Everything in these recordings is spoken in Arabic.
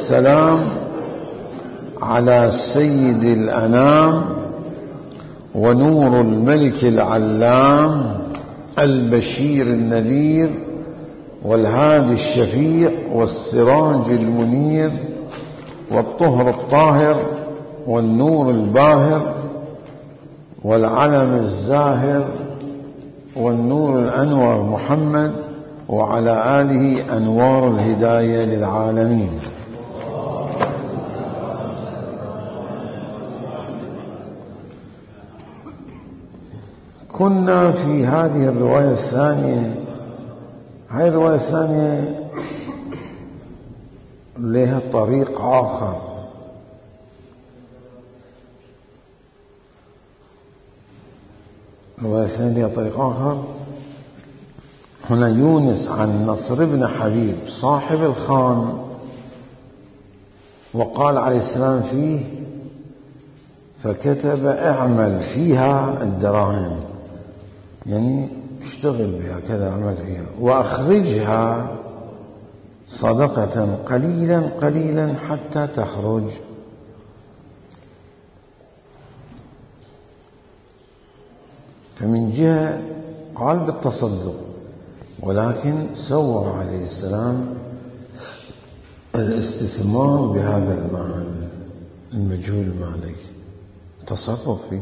والسلام على سيد الأنام ونور الملك العلام البشير النذير والهادي الشفيع والسراج المنير والطهر الطاهر والنور الباهر والعلم الزاهر والنور الأنور محمد وعلى آله أنوار الهداية للعالمين. كنا في هذه الرواية الثانية. هذه الرواية الثانية لها طريق آخر. الرواية الثانية لها طريق آخر. هنا يونس عن نصر بن حبيب صاحب الخان، وقال عليه السلام فيه: فكتب اعمل فيها الدراهم، يعني اشتغل بها كذا، اعمل فيها، وأخرجها صدقة قليلا قليلا حتى تخرج. فمن جهة قال بالتصدق، ولكن سوى عليه السلام الاستثمار بهذا المال المجهول مالك، تصرف فيه.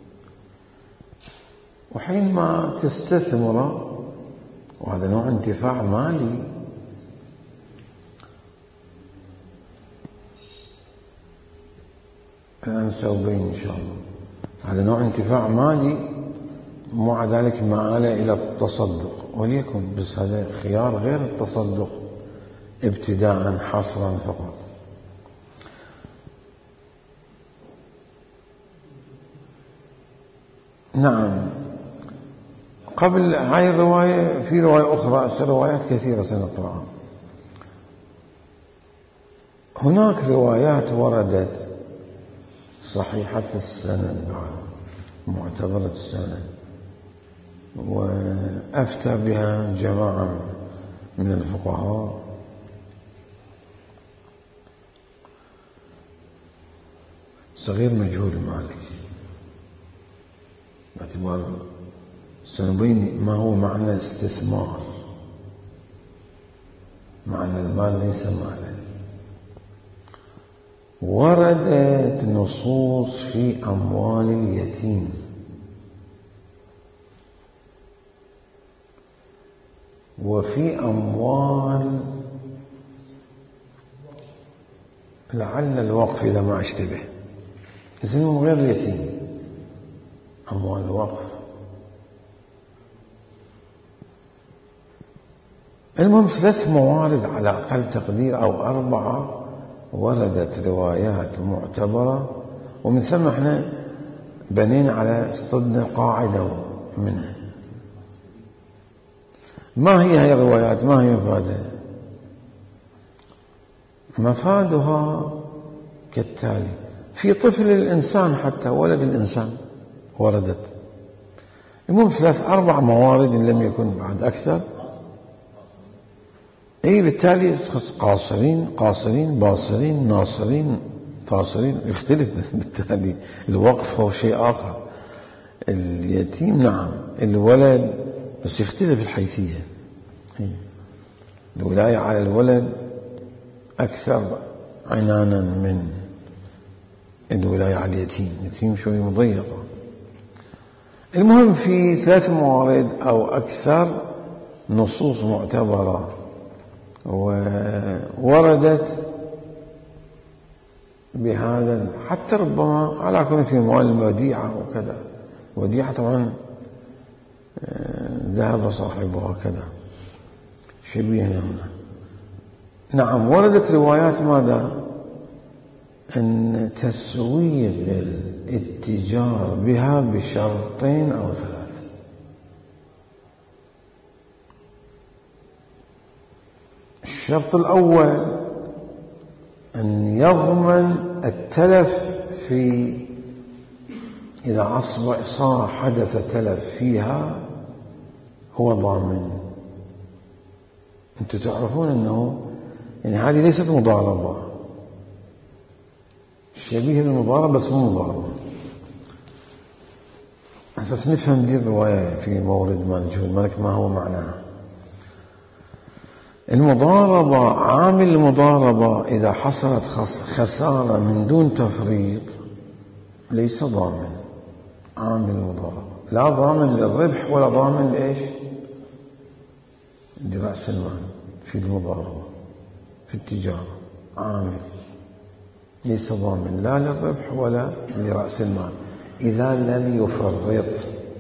وحينما تستثمره، وهذا نوع انتفاع مالي، الآن سأبين إن شاء الله، هذا نوع انتفاع مالي، ومع ذلك مآله إلى التصدق، وليكن بس هذا خيار غير التصدق ابتداء حصرا فقط. نعم، قبل هاي الرواية في رواية أخرى، روايات كثيرة سنقرأها. هناك روايات وردت صحيحة السند، معتبرة السند، وأفتى بها جماعة من الفقهاء. صغير مجهول مالك، باعتبار سنبين ما هو معنى الاستثمار. معنى المال ليس مالا. وردت نصوص في أموال اليتيم، وفي أموال، لعل الوقف إذا ما اشتبه، اسمهم غير اليتيم، أموال الوقف. المهم 3 موارد على أقل تقدير أو 4 وردت روايات معتبرة، ومن ثم احنا بنينا على صدنا قاعدة منها. ما هي الروايات؟ ما هي مفادها؟ مفادها كالتالي: في طفل الإنسان، حتى ولد الإنسان وردت. المهم 3-4 موارد إن لم يكن بعد أكثر. بالتالي قاصرين قاصرين، باصرين ناصرين تاصرين، يختلف بالتالي. الوقف هو شيء آخر، اليتيم نعم، الولد بس يختلف الحيثية. الولاية على الولد أكثر عنانا من الولاية على اليتيم. اليتيم شوي مضيقة. المهم في 3 موارد أو أكثر نصوص معتبرة ووردت بهذا، حتى ربما على كل في أموال الوديعة وكذا. وديعة طبعا ذهب صاحبها كذا شبيه هنا. نعم، وردت روايات ماذا؟ أن تسويغ الاتجار بها بشرطين أو 3. الشرط الأول أن يضمن التلف في، إذا صار حدث تلف فيها هو ضامن. أنتم تعرفون أنه يعني هذه ليست مضاربة، شبيه بالمضاربة بس مو مضاربة. أساس نفهم دي الرواية في مورد ما نشوف الملك ما هو معناها. المضاربة، عامل المضاربة إذا حصلت خسارة من دون تفريط ليس ضامن. عامل المضاربة لا ضامن للربح ولا ضامن لإيش؟ لرأس المال في المضاربة في التجارة. عامل ليس ضامن لا للربح ولا لرأس المال إذا لم يفرط.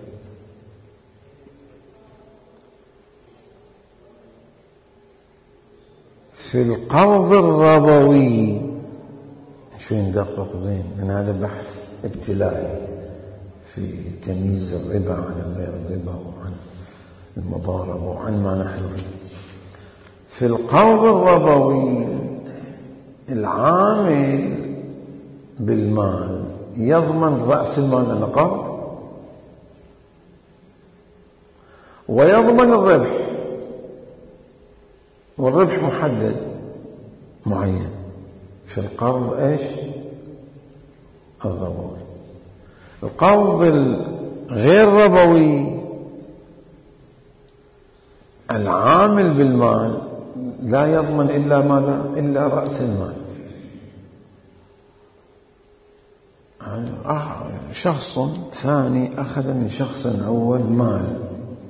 في القرض الربوي شوي ندقق زين، من هذا بحث ابتلائي في تمييز الربا عن غير الربا وعن المضاربة وعن ما نحن فيه. في القرض الربوي العامل بالمال يضمن رأس المال لأنه قرض، ويضمن الربح، والربح محدد معين. في القرض ايش؟ الربوي. القرض الغير ربوي العامل بالمال لا يضمن إلا ماذا؟ إلا رأس المال. شخص ثاني أخذ من شخص أول مال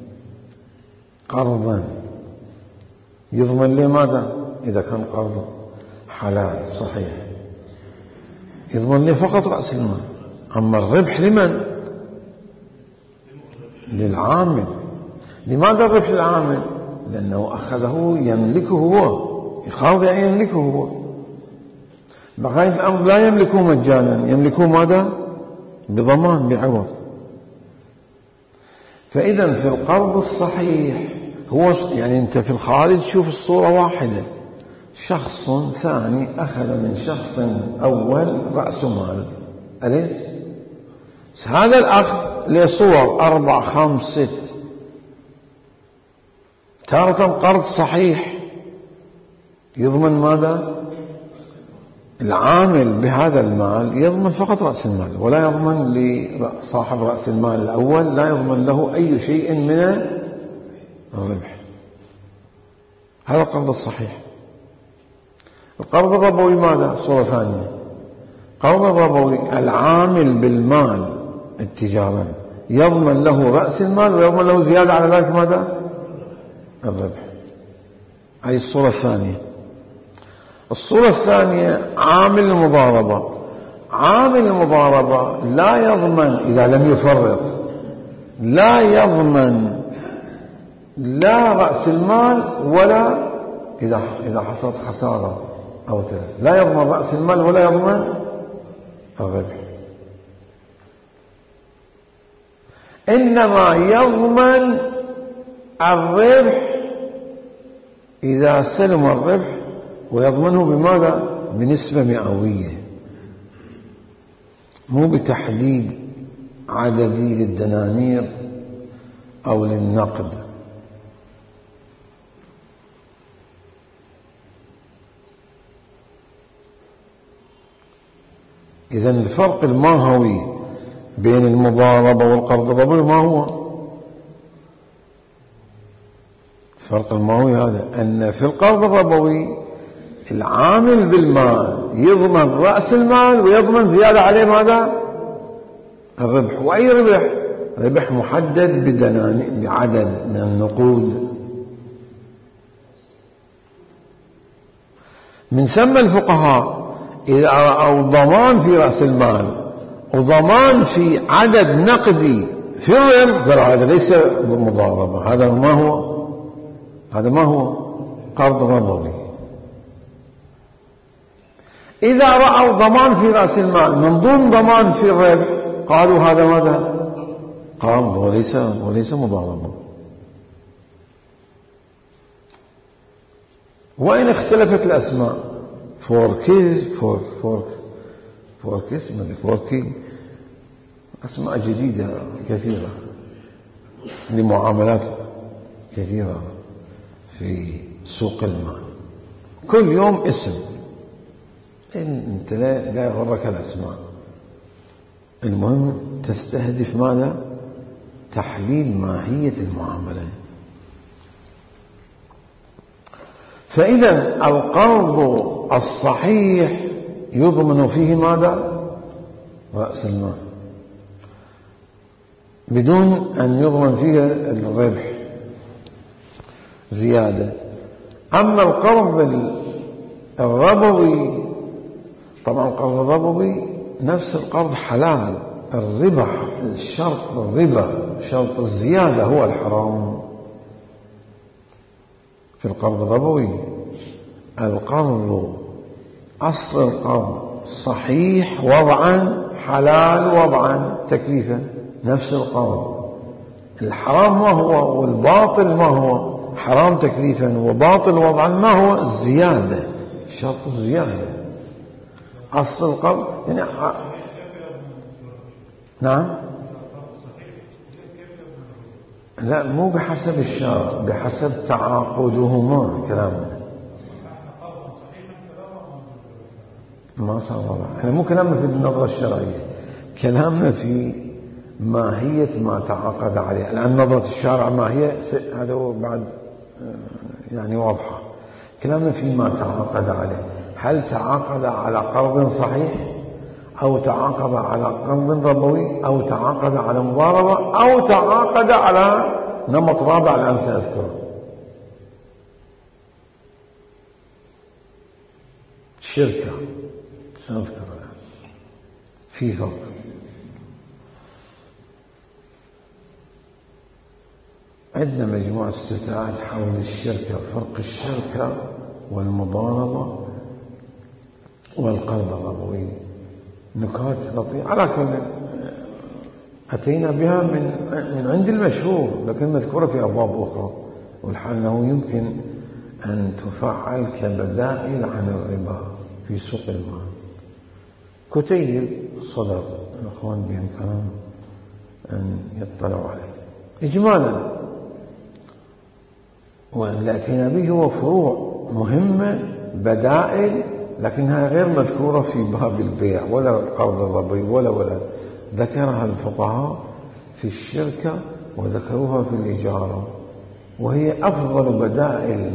قرضا، يضمن له ماذا؟ إذا كان قرض حلال صحيح يضمن له فقط رأس المال. أما الربح لمن؟ للعامل. لماذا الربح للعامل؟ لأنه أخذه يملكه هو، القرض يعني يملكه هو. بقية الأمر لا يملكه مجانا، يملكه ماذا؟ بضمان، بعوض. فإذا في القرض الصحيح هو يعني أنت في الخارج شوف الصورة واحدة، شخص ثاني أخذ من شخص أول رأس مال، أليس؟ هذا الأخذ له صور 4 5 6. تارة قرض صحيح يضمن ماذا؟ العامل بهذا المال يضمن فقط رأس المال، ولا يضمن لصاحب رأس المال الأول، لا يضمن له أي شيء من الربح. هذا القرض الصحيح. القرض الربوي ماذا؟ صورة ثانية. القرض الربوي العامل بالمال التجارة يضمن له رأس المال ويضمن له زيادة على ذلك ماذا؟ الربح. هذه الصورة الثانية. الصورة الثانية عامل المضاربة. عامل المضاربة لا يضمن إذا لم يفرط، لا يضمن لا رأس المال ولا إذا حصلت خسارة أو تلف، لا يضمن رأس المال ولا يضمن الربح، إنما يضمن الربح إذا سلم الربح، ويضمنه بماذا؟ بنسبة مئوية، مو بتحديد عددي للدنانير أو للنقد. إذن الفرق الماهوي بين المضاربة والقرض الربوي ما هو؟ الفرق الماهوي هذا، أن في القرض الربوي العامل بالمال يضمن رأس المال ويضمن زيادة عليه ماذا؟ الربح. وأي ربح؟ ربح محدد بعدد من النقود. من ثم الفقهاء إذا رأوا ضمان في رأس المال وضمان في عدد نقدي في الربح قالوا هذا ليس مضاربة، هذا ما هو؟ هذا ما هو؟ قرض ربوي. إذا رأوا ضمان في رأس المال من دون ضمان في الربح قالوا هذا ماذا؟ قرض وليس مضاربة. وإن اختلفت الأسماء، فوركي أسماء جديدة كثيرة لمعاملات كثيرة في سوق المال، كل يوم اسم أنت لا يغرك الأسماء، المهم تستهدف ماذا؟ تحليل ماهية المعاملة. فإذا القرض الصحيح يضمن فيه ماذا؟ رأس المال، بدون أن يضمن فيه الربح زيادة. أما القرض الربوي، طبعا القرض الربوي نفس القرض حلال، الربا شرط، الربا شرط، الزيادة هو الحرام في القرض الربوي. القرض أصل القرض صحيح وضعا، حلال وضعا، تكليفا، نفس القرض. الحرام ما هو والباطل ما هو؟ حرام تكليفا وباطل وضعا ما هو؟ الزيادة، شرط الزيادة. أصل القرض يعني نعم، لا مو بحسب الشرط، بحسب تعاقدهما. كلامنا ما صار واضح، احنا مو كلامنا في النظرة الشرعية، كلامنا في ماهية ما تعاقد عليه. الآن نظرة الشارع ما هي، هذا هو بعد يعني واضحة. كلامنا في ما تعاقد عليه، هل تعاقد على قرض صحيح، أو تعاقد على قرض ربوي، أو تعاقد على مضاربة، أو تعاقد على نمط رابع الآن سأذكره. شركة سنذكرها، في فرق. عندنا مجموعة استفتاءات حول الشركة، فرق الشركة والمضاربة والقرض الربوي، نكات لطيفة. على كل أتينا بها من عند المشهور، لكن مذكورة في أبواب أخرى، والحال أنه يمكن أن تفعل كبدائل عن الربا في سوق المال. كتيب صدر الأخوان بإمكانهم أن يطلعوا عليه إجمالا، واللي أتينا به هو فروع مهمة، بدائل، لكنها غير مذكورة في باب البيع ولا القرض الربوي ولا ذكرها الفقهاء في الشركة وذكروها في الإجارة، وهي أفضل بدائل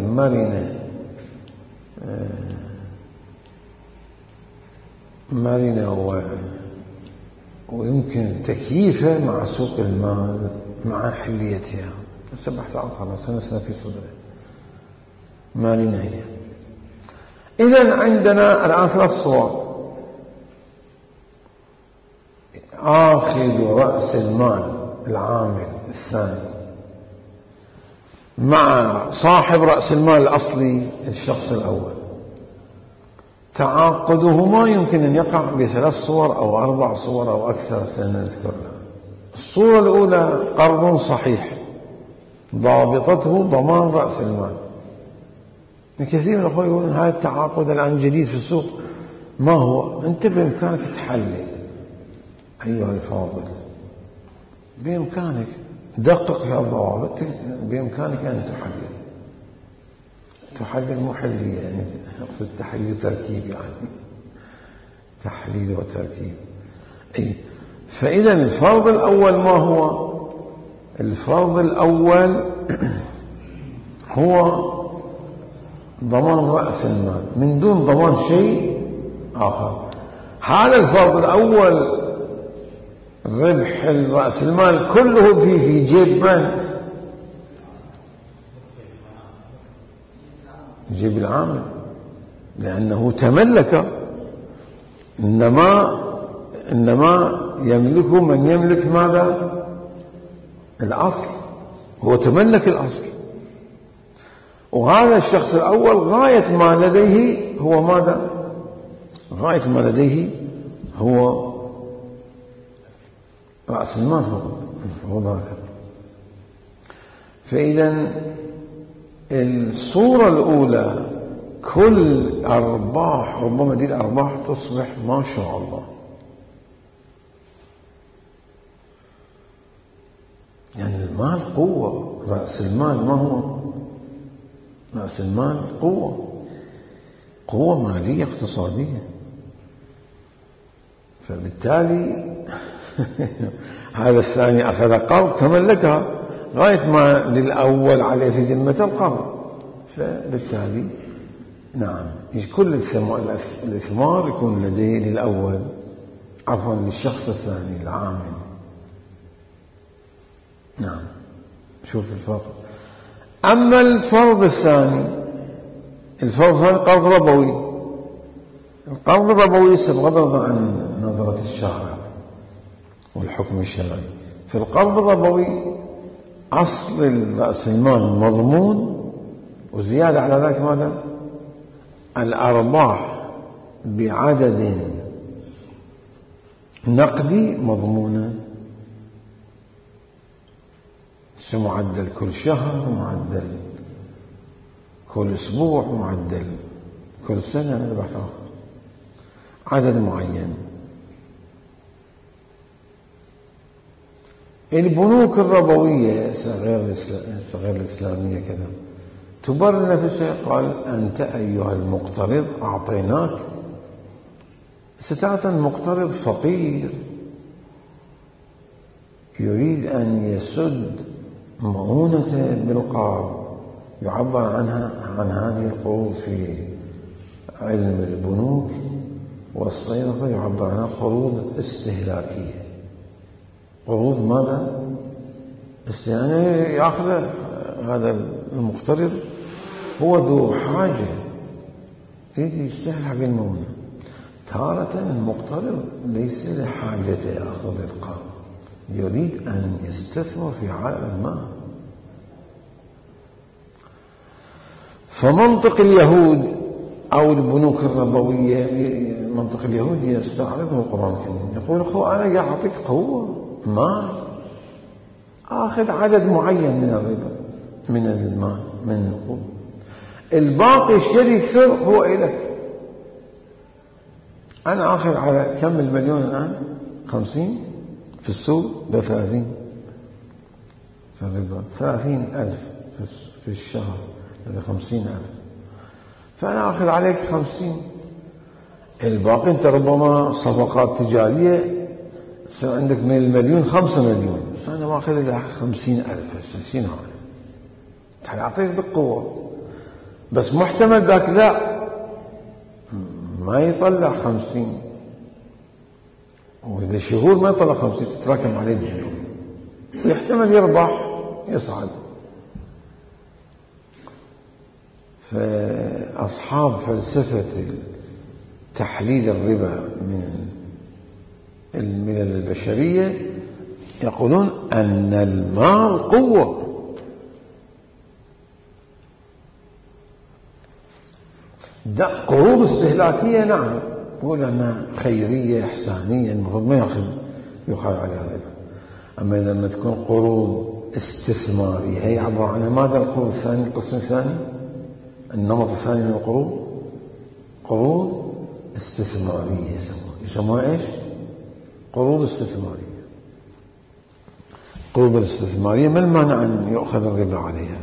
مرنة ويمكن تكييفها مع سوق المال مع حليتها. سبحت آخر سنسنا في صدره مرنة هي. إذن عندنا الآن 3 صور: آخذ رأس المال العامل الثاني مع صاحب رأس المال الأصلي الشخص الأول. تعاقدهما يمكن أن يقع ب3 صور أو 4 صور أو أكثر سنذكرها. الصورة الأولى قرض صحيح ضابطته ضمان رأس المال. كثير من الأخوة يقولون هذا التعاقد الآن جديد في السوق، ما هو؟ أنت بإمكانك تحلل أيها الفاضل، بإمكانك دقق في الضوابط، بإمكانك أن تحلل محلية، يعني أقصد تحليل وتركيب، يعني تحليل وتركيب. فإذا الفرض الأول ما هو؟ الفرض الأول هو ضمان رأس المال من دون ضمان شيء آخر. هذا الفرض الأول ربح رأس المال كله في جيب من؟ جيب العامل، لأنه تملك. إنما يملكه من يملك ماذا؟ الأصل، هو تملك الأصل. وهذا الشخص الأول غاية ما لديه هو ماذا؟ غاية ما لديه هو رأس المال فقط هكذا. فإذا الصورة الأولى كل أرباح، ربما دي الأرباح تصبح ما شاء الله، يعني المال قوة، رأس المال ما هو؟ رأس المال قوة مالية اقتصادية. فبالتالي هذا الثاني أخذ قرض تملكها غاية ما للأول عليه في ذمة القرض، فبالتالي نعم كل الإثمار يكون لديه للأول، عفوا للشخص الثاني العامل. نعم شوف الفرق. أما الفرض الثاني، قرض ربوي. القرض الربوي بغض عن نظرة الشارع والحكم الشرعي، في القرض الربوي أصل رأس المال مضمون، وزيادة على ذلك ماذا؟ الأرباح بعدد نقدي مضمونة، معدل كل شهر، معدل كل أسبوع، معدل كل سنة، هذا بحث آخر، عدد معين. البنوك الربوية غير الإسلامية كذا تبرر نفسها، قال أنت أيها المقترض أعطيناك ستارة مقترض فقير يريد أن يسد مؤونته بالقرض، يعبر عن هذه القروض في علم البنوك والصيرفة يعبر عنها قروض استهلاكية. قروض ماذا؟ يعني يأخذ هذا المقترض هو ذو حاجة يريد يستهلك حق المؤونة. تارة المقترض ليس لحاجة يأخذ القرض، يريد أن يستثمر في عالم المال. فمنطق اليهود أو البنوك الربوية، منطق اليهود يستعرضه القرآن الكريم، يقول أخو أنا أعطيك قوة مال، آخذ عدد معين من الربا من المال من النقود، الباقي اشتري كثر هو إلك. أنا آخذ على كم المليون الآن؟ 50 في السوق ب30 في الربا، 30,000 في الشهر، هذا 50,000، فأنا أخذ عليك 50. الباقي أنت ربما صفقات تجارية يصير عندك من المليون 5 مليون، بس أنا ما أخذ لك 50,000. هسه شنو هذا؟ أعطيك قوة، بس محتمل ذاك لا ما يطلع 50، وإذا شهور ما يطلع 50 تتراكم عليه الديون، يحتمل يربح يصعد. فأصحاب فلسفة تحليل الربا من الملل البشرية يقولون أن المال قوة، قروض استهلاكية نعم يقول أنها خيرية إحسانية المفروض ما يقال عليها ربا. أما إذا ما تكون قروض استثمارية، هي عبارة عن ماذا؟ القروض الثاني، القسم الثاني، النمط الثاني من القروض قروض استثمارية، يسموها إيش؟ قروض استثمارية. قروض الاستثمارية ما المانع أن يؤخذ الربا عليها،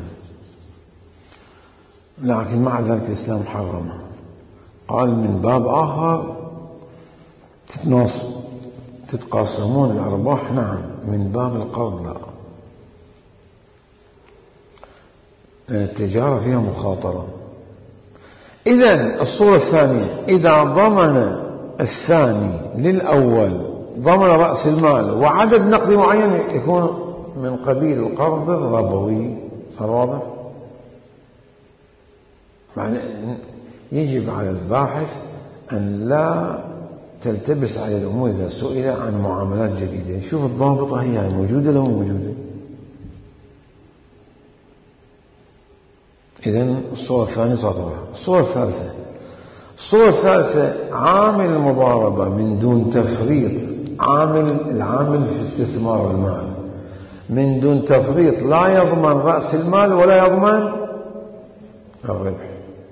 لكن مع ذلك الإسلام حرمها، قال من باب آخر تتقاسمون الأرباح، نعم، من باب القرض لا، لأن التجارة فيها مخاطرة. إذن الصورة الثانية، إذا ضمن الثاني للأول ضمن رأس المال وعدد نقدي معين يكون من قبيل القرض الربوي. صار واضح؟ معنى يجب على الباحث أن لا تلتبس على الأمور إذا سئل عن معاملات جديدة، شوف الضابطة هي موجودة لو موجودة. إذن الصورة الثانية صارت واضحة. الصورة الثالثة عامل المضاربة من دون تفريط، العامل في استثمار المال من دون تفريط لا يضمن رأس المال ولا يضمن الربح،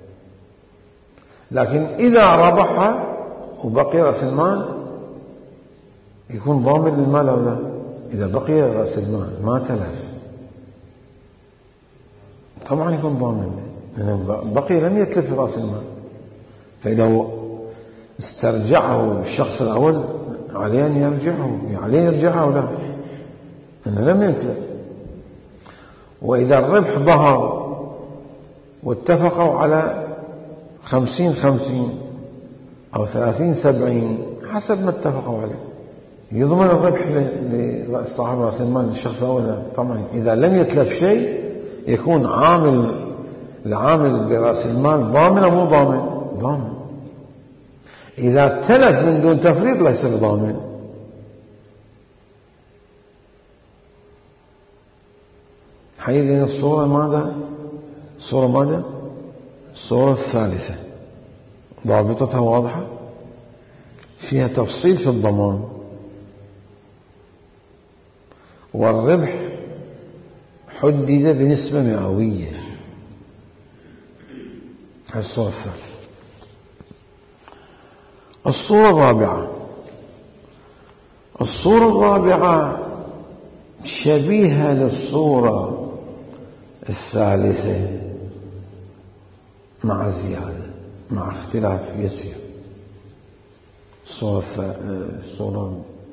لكن إذا ربح وبقي رأس المال يكون ضامن للمال أو لا؟ إذا بقي رأس المال ما تلف طبعا يكون ضامن، لأنه بقي لم يتلف رأس المال. فإذا استرجعه الشخص الأول عليه أن يرجعه، عليه يرجعه أو لا، أنه لم يتلف. وإذا الربح ظهر واتفقوا على 50-50 أو 30-70 حسب ما اتفقوا عليه، يضمن الربح لصاحب رأس المال للشخص الأول. طبعا إذا لم يتلف شيء يكون العامل برأس المال ضامن أو مو ضامن؟ ضامن. إذا تلف من دون تفريط ليس بضامن. حينئذ الصورة ماذا؟ الصورة الثالثة ضابطتها واضحة، فيها تفصيل في الضمان والربح حدد بنسبة مئوية. هذه الصورة الثالثة. الصورة الرابعة شبيهة للصورة الثالثة مع زيادة، مع اختلاف يسير. الصورة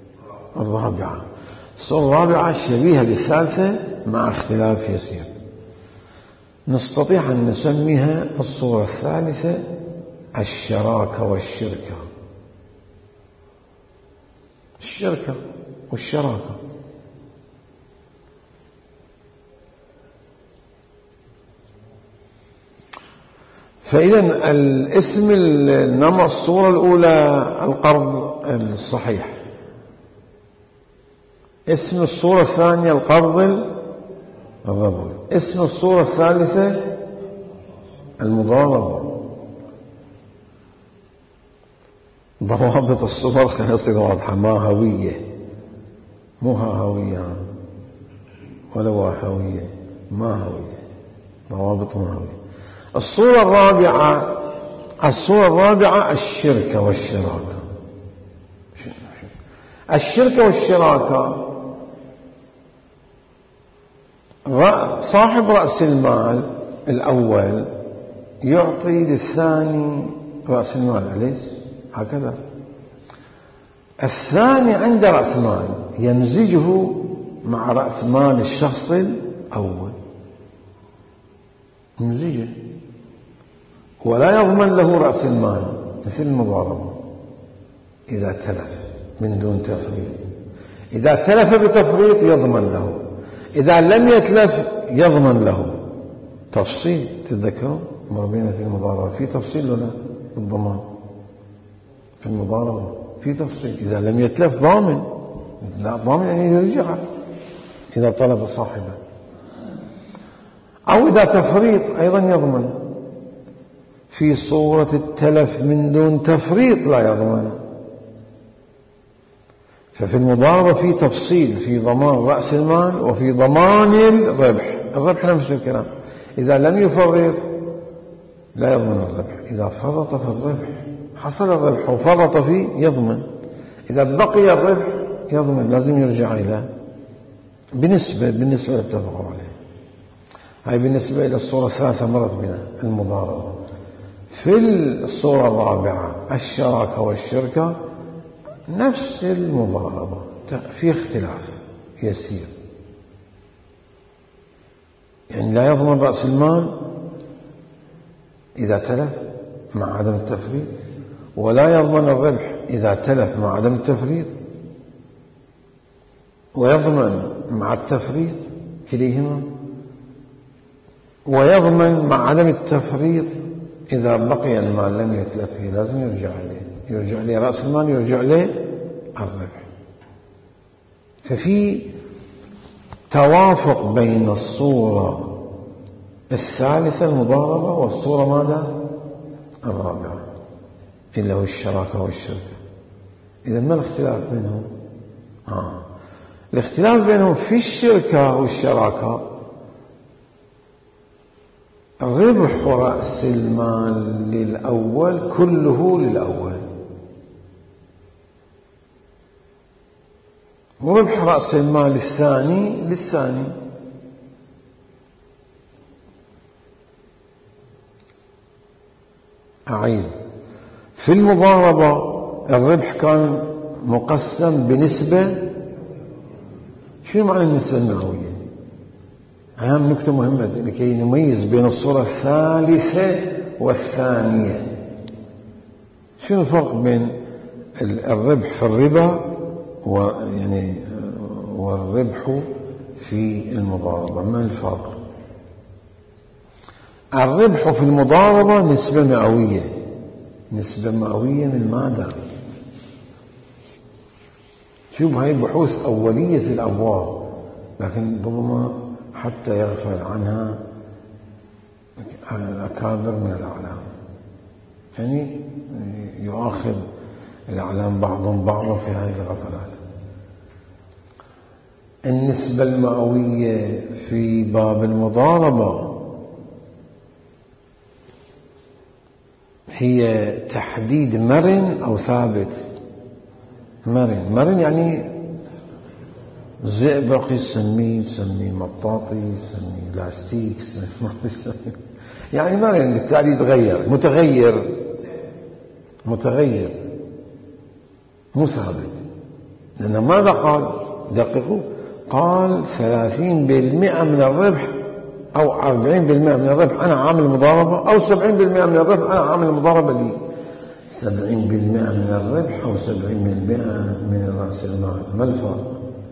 الرابعة شبيهة للثالثة مع اختلاف يسير. نستطيع أن نسميها الصورة الثالثة الشراكة والشركة. الشركة والشراكة. فإذا الاسم النمط الصورة الأولى القرض الصحيح، اسم الصورة الثانية القرض الربوي، اسم الصورة الثالثة المضاربة. ضوابط الصور خلينا يصير واضحة، ما هوية، مو هوية ولا هوية، ما هوية، ضوابط ما هوية. الصورة الرابعة الشركة والشراكة. الشركة والشراكة صاحب رأس المال الأول يعطي للثاني رأس المال، أليس هكذا؟ الثاني عنده رأس مال يمزجه مع رأس مال الشخص الأول، يمزجه ولا يضمن له رأس المال، مثل المضاربة إذا تلف من دون تفريط. إذا تلف بتفريط يضمن له، إذا لم يتلف يضمن له. تفصيل، تتذكروا مربينا في المضاربة في تفصيل ولا بالضمان؟ في المضاربة في تفصيل. إذا لم يتلف ضامن، لا ضامن يعني يرجع إذا طلب صاحبه، أو إذا تفريط أيضا يضمن. في صورة التلف من دون تفريط لا يضمن. ففي المضاربة في تفصيل، في ضمان رأس المال وفي ضمان الربح نفس الكلام. إذا لم يفرط لا يضمن الربح، إذا فرط في الربح حصل الربح وفرط فيه يضمن، إذا بقي الربح يضمن، لازم يرجع إلى بالنسبة للاتفاق عليه. هاي بالنسبة إلى الصورة الثالثة مرت بنا المضاربة. في الصورة الرابعة الشراكة والشركة نفس المضاربة، في اختلاف يسير، يعني لا يضمن رأس المال إذا تلف مع عدم التفريط، ولا يضمن الربح إذا تلف مع عدم التفريط، ويضمن مع التفريط كليهما، ويضمن مع عدم التفريط إذا بقي المال لم يتلف فيه، لازم يرجع إليه رأس المال، يرجع إليه الربح. ففي توافق بين الصورة الثالثة المضاربة والصورة ماذا؟ الرابعة اللي هو الشراكة والشركة. إذا ما الاختلاف بينهم؟ الاختلاف بينهم في الشركة والشراكة ربح رأس المال للأول كله للأول، وربح رأس المال الثاني للثاني. أعيد، في المضاربة الربح كان مقسم بنسبة. شنو معنى النسبة المئوية؟ أهم نكتة مهمة لكي نميز بين الصورة الثالثة والثانية. شنو الفرق بين الربح في الربا والربح في المضاربة؟ ما الفرق؟ الربح في المضاربة نسبة مئوية. نسبة مئوية من ماذا؟ شوف، هاي بحوث أولية في الأبواب، لكن ربما حتى يغفل عنها الأكابر من الأعلام، يعني يؤاخذ الأعلام بعضهم بعضا في هذه الغفلات. النسبة المئوية في باب المضاربة هي تحديد مرن أو ثابت. مرن يعني زئبق يسميه مطاطي، يسميه لاستيك، يعني مرن بالتالي يتغير، متغير مو ثابت. لأنه ماذا قال؟ دققوا، قال 30% من الربح أو 40% من الربح أنا عامل مضاربة، أو 70% من الربح أنا عامل مضاربة لي. 70% من الربح أو 70% من رأس المال، ما الفرق؟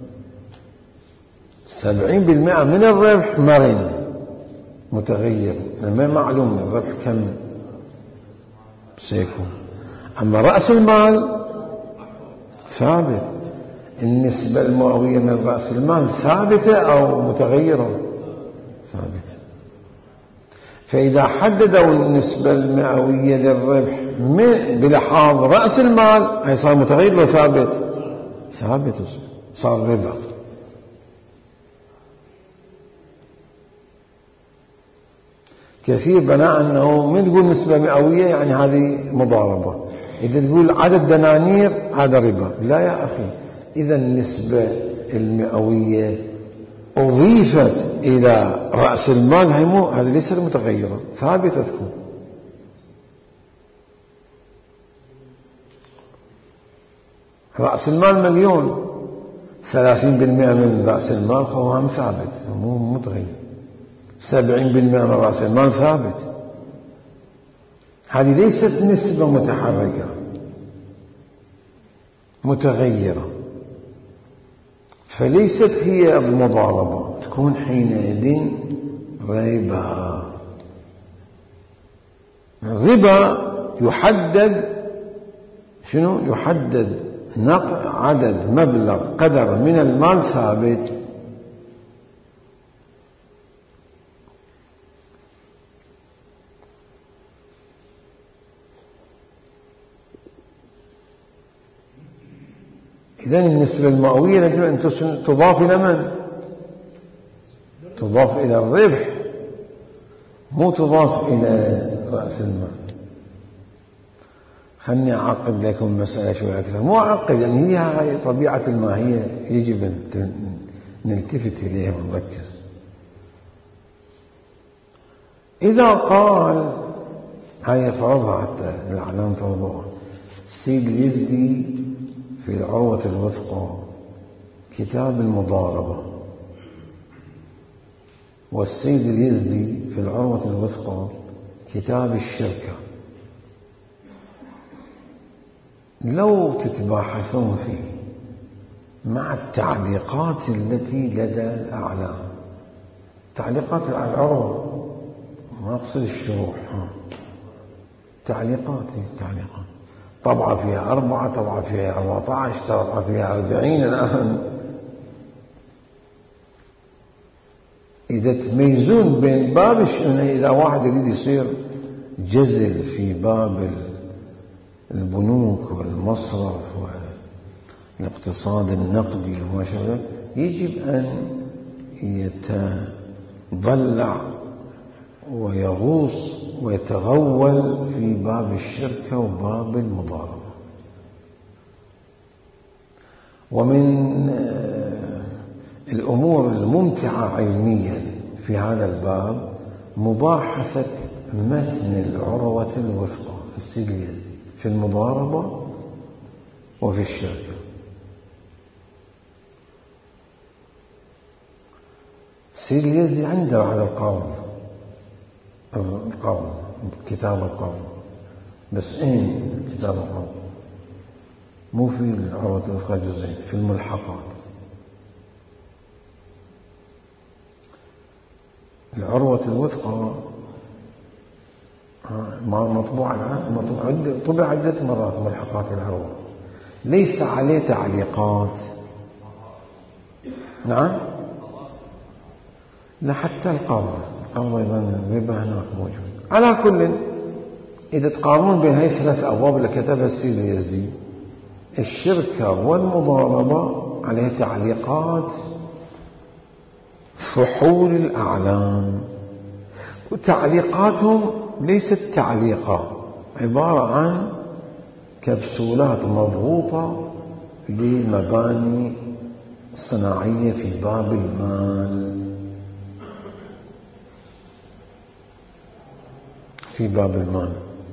70% من الربح مرن متغير، ما معلوم الربح كم سيكون. أما رأس المال ثابت. النسبة المئوية من رأس المال ثابتة أو متغيرة؟ ثابتة. فإذا حددوا النسبة المئوية للربح بلحاظ رأس المال، هي صار متغير ولا ثابت؟ ثابت، صار ربا. كثير بناء أنه من تقول نسبة مئوية يعني هذه مضاربة، إذا تقول عدد دنانير هذا ربا. لا يا أخي، إذا النسبة المئوية أضيفت إلى رأس المال، هذا ليس متغيرة، ثابتة تكون. رأس المال 1,000,000، 30% من رأس المال فهو هم ثابت، مو متغير. 70% من رأس المال ثابت. هذه ليست نسبة متحركة، متغيرة، فليست هي المضاربة، تكون حينئذ ربا. الربا يحدد شنو؟ يحدد عدد مبلغ قدر من المال ثابت. إذن النسبة المئوية يجب أن تضاف إلى من؟ تضاف إلى الربح، مو تضاف إلى رأس المال. خلني أعقد لكم مسألة شوية أكثر، مو أعقد، يعني هي طبيعة الماهية يجب أن نلتفت إليها ونركز. إذا قال، هاي فرضها حتى الأعلام فرضوها، السيد اليزدي في العروة الوثقى كتاب المضاربة، والسيد اليزدي في العروة الوثقى كتاب الشركة، لو تتباحثون فيه مع التعليقات التي لدى الأعلام، تعليقات العروة، ما أقصد الشروح، تعليقات طبعة فيها 4، طبعة فيها 14، طبعة فيها 40 الآن. إذا تميزون بين باب إذا واحد يريد يصير جزل في باب البنوك والمصرف والاقتصاد النقدي وما شابه، يجب أن يتضلع ويغوص ويتغول في باب الشركة وباب المضاربة. ومن الأمور الممتعة علميا في هذا الباب مباحثة متن العروة الوثقى السيد اليزدي في المضاربة وفي الشركة. سيدي اليزدي عنده على القرض كتاب القرض، بس أين كتاب القرض؟ مو في العروة الوثقى جزئين، في الملحقات. العروة الوثقى طبع عدة مرات ملحقات العروة، ليس عليه تعليقات. نعم، لا حتى القرض أيضا الربا هناك موجود. على كل، إذا تقارنون بين هاي ثلاث أبواب اللي كتبها السيد اليزدي، الشركة والمضاربة عليها تعليقات فحول الأعلام، وتعليقاتهم ليست تعليقة، عبارة عن كبسولات مضغوطة لمباني صناعية في باب المال. في باب المال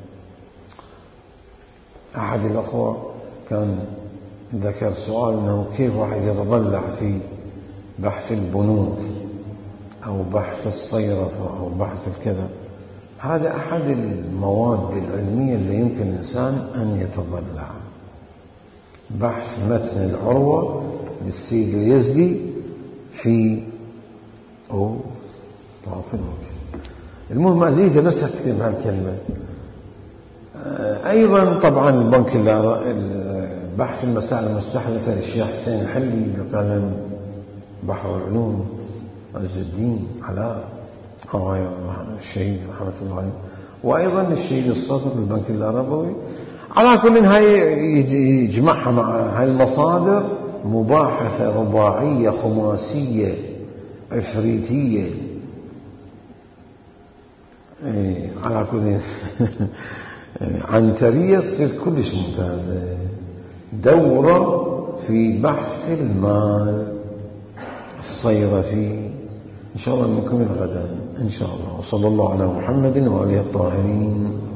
أحد الأخوة كان ذكر سؤال أنه كيف واحد يتضلع في بحث البنوك أو بحث الصيرفة أو بحث الكذا. هذا أحد المواد العلمية اللي يمكن الإنسان أن يتضلع. بحث متن العروة للسيد اليزدي في طاف الوقت. المهم أزيد بس أكتب هالكلمة. أيضا طبعا البنك بحث المسائل المستحدثة للشيخ حسين الحلي بقلم بحر العلوم عز الدين علاء الشهيد رحمة الله عليه، وأيضا الشهيد الصدر بالبنك العربوي. على كل هاي يجمعها مع هاي المصادر مباحثة رباعية خماسية عفريتية. على كل عنترية تصير كلش ممتازة. دورة في بحث المال الصيرفي إن شاء الله نكمل غدا إن شاء الله. وصلى الله على محمد وآله الطاهرين.